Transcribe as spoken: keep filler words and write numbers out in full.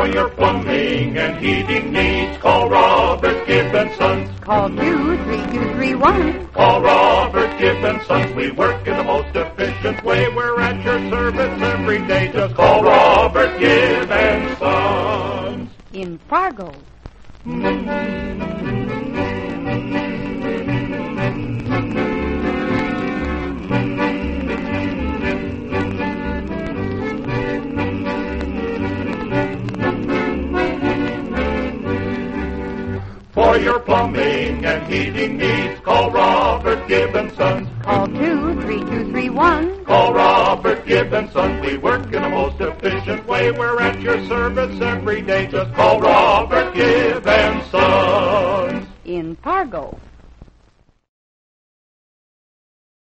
For your plumbing and heating needs, call Robert Gibb and Sons. Call two three two three one. Call Robert Gibb and Sons. We work in the most efficient way. We're at your service every day. Just call Robert Gibb and Sons. In Fargo. For your plumbing and heating needs, call Robert Gibb and Sons. Call two three two three one. Call Robert Gibb and Sons. We work in the most efficient way. We're at your service every day. Just call Robert Gibb and Sons. In Fargo.